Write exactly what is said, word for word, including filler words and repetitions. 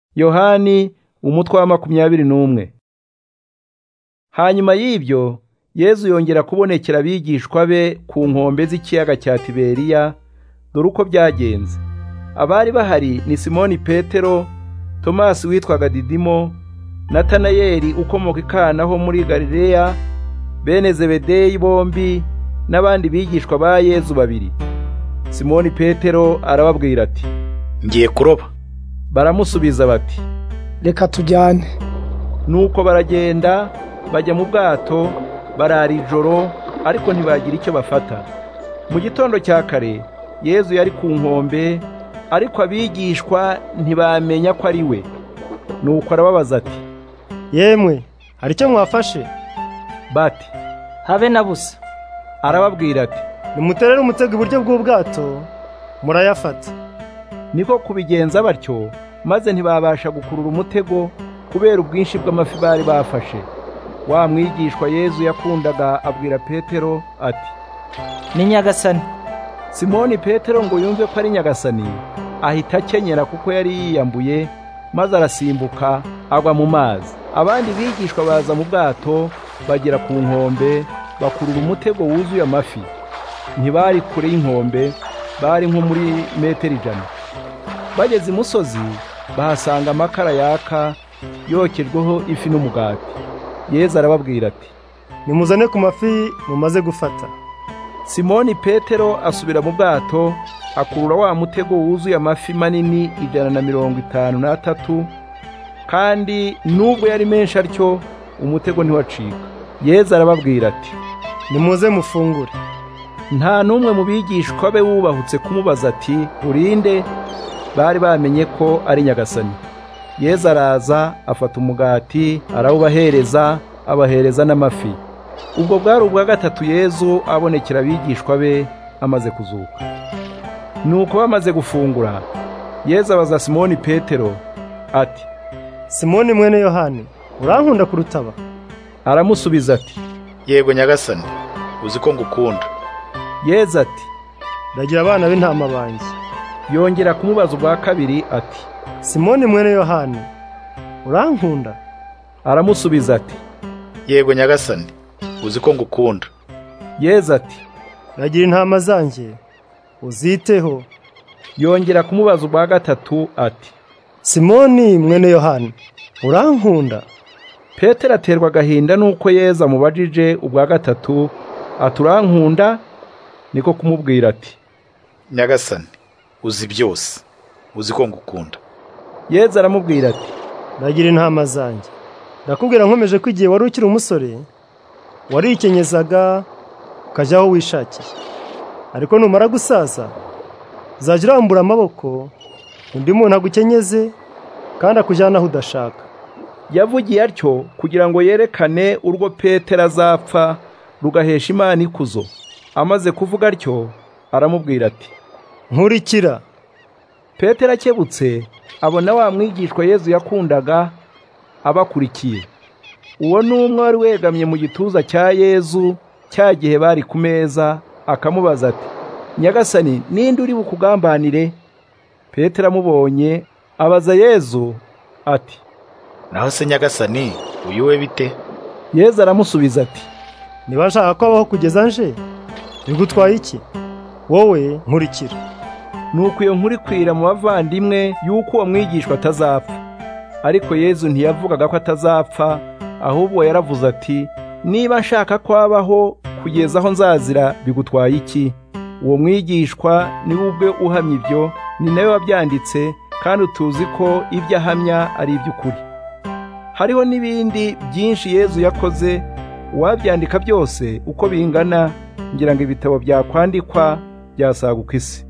Yohani umutwe wa makumyabiri n'umwe. Hanyuma y'ibyo Yezu yongera kubonekera abigishwa be ku nkombe z'ikiyaga cya Tiberiya. Dore uko byagenze. Abari bahari ni Simoni Petero, Tomasi witwaga Didimo, Natanayeli ukomoka i Kana ho muri Galileya, bene Zebedeyi bombi n'abandi bigishwa ba Yezu babiri. Simoni Petero arababwira ati, ngiye kuroba. Baramusubiza bati, reka tujyane. Nuko baragenda bajya mu bwato, barara ijoro ariko ntibagira icyo bafata. Mu gitondo cya kare Yezu yari ku nkombe, ariko abigishwa ntibamenya ko ari we. Nuko arababaza ati, yemwe hari icyo mwafashe? Bati, Habe na busa. Arababwira ati, nimuterere umutego iburyo bw'ubwato murayafata. Niko kubigenza batyo, maze ntibabasha gukurura umutego kubera ubwinshi bw'amafi bari bafashe. Wa mwigishwa Yezu yakundaga abwira Petero ati, Ni Nyagasani. Simoni Petero ngo yumve ko ari Nyagasani, ahita akenyera kuko yari yiyambuye, maze arasimbuka agwa mu mazi. Abandi bigishwa baza mu bwato, bagera ku nkombe, bakurura umutego wuzuye amafi. Ntibari kure y'inkombe, bari nko muri metero ijana. Bageze imusozi bahasanga amakara yaka yokejweho ifi n'umugati. Yezu arababwira ati, nimuzane ku mafi mumaze gufata. Simoni Petero asubira mu bwato, akurura wa mutego wuzuye amafi manini ijana na mirongo itanu n'atatu, kandi nubwo yari menshi atyo umutego ntiwacika. Yezu arababwira ati, nimuze mufungure. Nta numwe mu bigishwa be wubahutse kumubaza ati, urinde? Bari bamenye ko ari Nyagasani. Yezu araza afata umugati arawubahereza, abahereza n'amafi. Ubwo bwari ubwa gatatu Yezu abonekera abigishwa be amaze kuzuka. Nuko bamaze gufungura, Yezu abaza Simoni Petero ati, Simoni mwene Yohani, urankunda kurutaba? Aramusubiza ati, yego Nyagasani, uzi ko ngukunda. Yezu ati, ndagira abana b'intama banjye. Yongera kumubaza ubwa kabiri ati, Simoni mwene Yohani, urankunda? Aramusubiza ati, yego Nyagasani, uzi ko ngukunda. Yezu ati, ndagira intama zanjye, uziteho. Yongera kumubaza ubwa gatatu ati, Simoni mwene Yohani, urankunda? Petero aterwa agahinda nuko Yezu amubajije ubwa gatatu ati, urankunda? Niko kumubwira ati, Nyagasani, uzi byose, uzi ko ngukunda. Yezu aramubwira ati, ndagira intama zanjye. Ndakubwira nkomeje ko igihe wari ukiri umusore warikenyezaga ukajya aho wishakiye, ariko numara gusaza uzajya urambura amaboko undi muntu agukenyeze kandi akujyana aho udashaka. Yavugiye atyo kugira ngo yerekane urwo Petero azapfa rugahesha Imana ikuzo. Amaze kuvuga atyo aramubwira ati, nkurikira. Petero akebutse abona wa mwigishwa Yezu yakundaga abakurikiye. Uwo n'umwe wari wegamye mu gituza cya Yezu cya gihe bari ku meza, akamubaza ati, Nyagasani, ninde uri bukugambanire? Petero amubonye abaza Yezu ati, naho se Nyagasani, uyu we bite? Yezu aramusubiza ati, niba nshaka ko abaho kugeza nje, bigutwaye iki? Wowe nkurikira. Nuko iyo nkuru ikwira mu bavandimwe yuko uwo mwigishwa atazapfa. Ariko Yezu ntiyavugaga ko atazapfa, ahubwo yaravuze ati, niba nshaka ko abaho kugeza aho nzazira, bigutwaye iki? Uwo mwigishwa ni ubwe uhamya ibyo, ni nawe wabyanditse, kandi utuzi ko ibyo ahamya ari iby'ukuri. Hariho n'ibindi byinshi Yezu yakoze, uwabyandika byose uko bingana, ngira ngo ibitabo byakwandikwa byasaguka isi.